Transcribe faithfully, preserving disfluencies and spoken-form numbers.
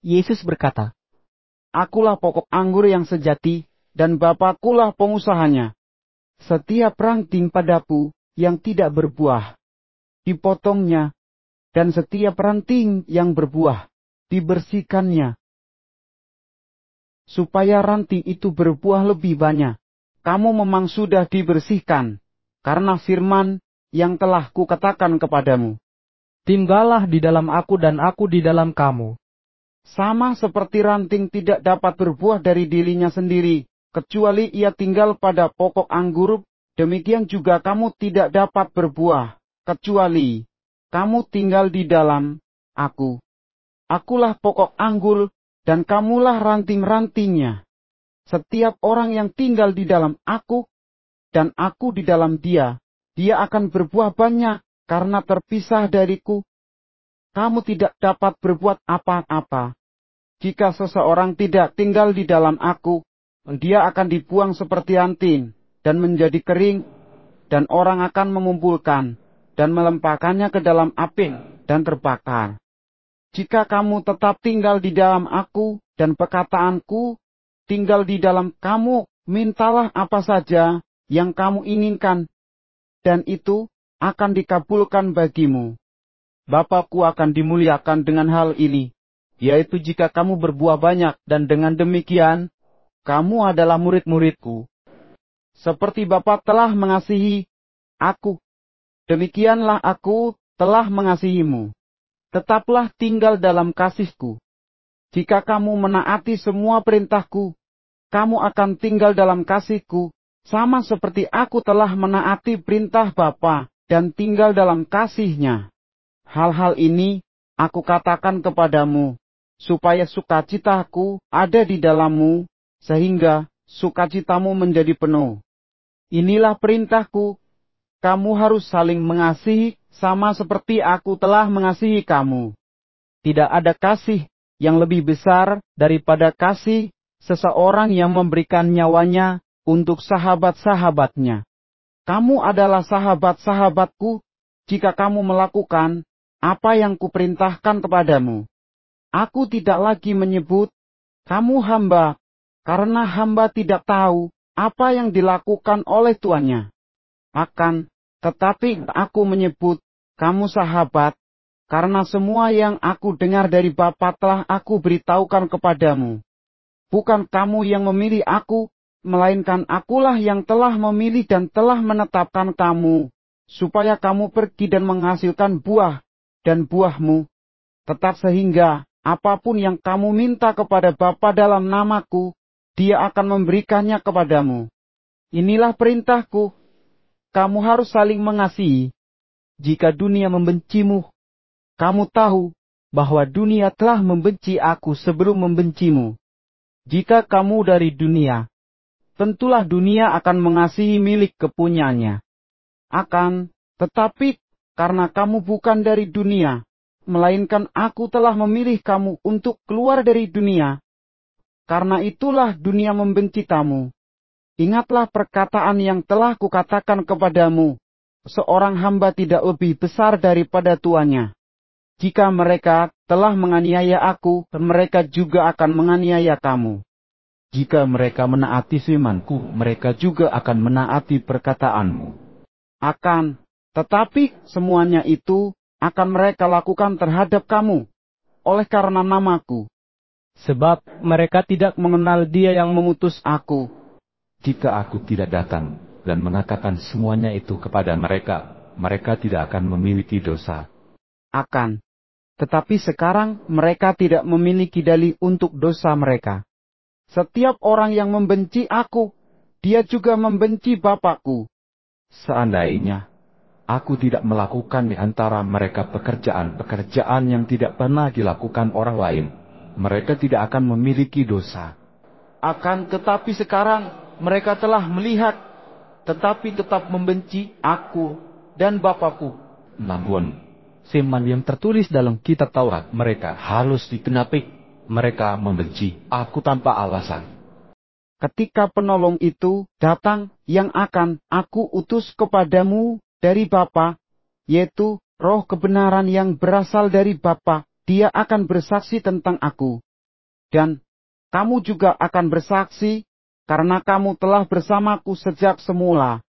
Yesus berkata, Akulah pokok anggur yang sejati, dan Bapakulah pengusahanya. Setiap ranting padaku yang tidak berbuah, dipotongnya, dan setiap ranting yang berbuah, dibersihkannya. Supaya ranting itu berbuah lebih banyak, kamu memang sudah dibersihkan, karena firman yang telah kukatakan kepadamu. Tinggallah di dalam aku dan aku di dalam kamu. Sama seperti ranting tidak dapat berbuah dari dirinya sendiri, kecuali ia tinggal pada pokok anggur, demikian juga kamu tidak dapat berbuah, kecuali kamu tinggal di dalam aku. Akulah pokok anggur, dan kamulah ranting-rantingnya. Setiap orang yang tinggal di dalam aku, dan aku di dalam dia, dia akan berbuah banyak, karena terpisah dariku, kamu tidak dapat berbuat apa-apa. Jika seseorang tidak tinggal di dalam aku, dia akan dibuang seperti anting, dan menjadi kering, dan orang akan mengumpulkan, dan melemparkannya ke dalam api, dan terbakar. Jika kamu tetap tinggal di dalam aku, dan perkataanku tinggal di dalam kamu, mintalah apa saja yang kamu inginkan, dan itu akan dikabulkan bagimu. Bapakku akan dimuliakan dengan hal ini, yaitu jika kamu berbuah banyak, dan dengan demikian, kamu adalah murid-muridku. Seperti Bapa telah mengasihi aku, demikianlah aku telah mengasihimu. Tetaplah tinggal dalam kasihku. Jika kamu menaati semua perintahku, kamu akan tinggal dalam kasihku, sama seperti aku telah menaati perintah Bapa, dan tinggal dalam kasihnya. Hal-hal ini aku katakan kepadamu, supaya sukacitaku ada di dalammu, sehingga sukacitamu menjadi penuh. Inilah perintahku, kamu harus saling mengasihi, sama seperti aku telah mengasihi kamu. Tidak ada kasih yang lebih besar daripada kasih seseorang yang memberikan nyawanya untuk sahabat-sahabatnya. Kamu adalah sahabat-sahabatku, jika kamu melakukan apa yang kuperintahkan kepadamu. Aku tidak lagi menyebut kamu hamba, karena hamba tidak tahu apa yang dilakukan oleh tuannya. Akan tetapi aku menyebut kamu sahabat, karena semua yang aku dengar dari Bapa telah aku beritahukan kepadamu. Bukan kamu yang memilih aku, melainkan akulah yang telah memilih dan telah menetapkan kamu, supaya kamu pergi dan menghasilkan buah, dan buahmu tetap, sehingga apapun yang kamu minta kepada Bapa dalam namaku, Dia akan memberikannya kepadamu. Inilah perintahku, kamu harus saling mengasihi. Jika dunia membencimu, kamu tahu bahwa dunia telah membenci aku sebelum membencimu. Jika kamu dari dunia, tentulah dunia akan mengasihi milik kepunyaannya. Akan tetapi, karena kamu bukan dari dunia, melainkan aku telah memilih kamu untuk keluar dari dunia, karena itulah dunia membenci kamu. Ingatlah perkataan yang telah kukatakan kepadamu, seorang hamba tidak lebih besar daripada tuannya. Jika mereka telah menganiaya aku, mereka juga akan menganiaya kamu. Jika mereka menaati firman-Ku, mereka juga akan menaati perkataanmu. Akan tetapi semuanya itu akan mereka lakukan terhadap kamu, oleh karena namaku. Sebab mereka tidak Mengenal Dia yang mengutus aku. Jika aku tidak datang dan mengatakan semuanya itu kepada mereka, mereka tidak akan memiliki dosa. Akan tetapi sekarang mereka tidak memiliki dalih untuk dosa mereka. Setiap orang yang membenci aku, dia juga membenci Bapakku. Seandainya aku tidak melakukan di antara mereka pekerjaan-pekerjaan yang tidak pernah dilakukan orang lain, mereka tidak akan memiliki dosa. Akan tetapi sekarang mereka telah melihat, tetapi tetap membenci aku dan Bapakku. Namun, firman yang tertulis dalam kitab Taurat mereka harus digenapi. Mereka membenci aku tanpa alasan. Ketika penolong itu datang, yang akan aku utus kepadamu dari Bapa, yaitu Roh kebenaran yang berasal dari Bapa, Dia akan bersaksi tentang aku. Dan kamu juga akan bersaksi, karena kamu telah bersamaku sejak semula,